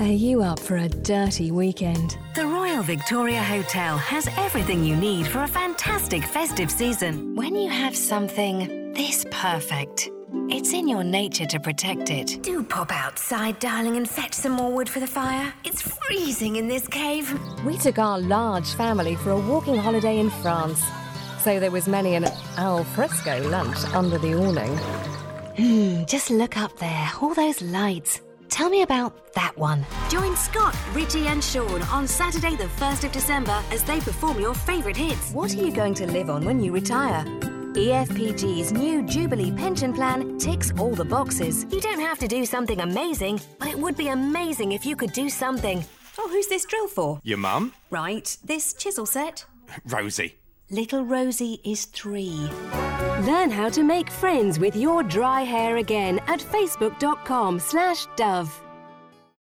Are you up for a dirty weekend? The Royal Victoria Hotel has everything you need for a fantastic festive season. When you have something this perfect, it's in your nature to protect it. Do pop outside, darling, and fetch some more wood for the fire. It's freezing in this cave. We took our large family for a walking holiday in France. So there was many an al fresco lunch under the awning. Just look up there, all those lights. Tell me about that one. Join Scott, Richie and Sean on Saturday the 1st of December as they perform your favourite hits. What are you going to live on when you retire? EFPG's new Jubilee pension plan ticks all the boxes. You don't have to do something amazing, but it would be amazing if you could do something. Oh, who's this drill for? Your mum? Right, this chisel set? Rosie. Little Rosie is 3. Learn how to make friends with your dry hair again at facebook.com/Dove.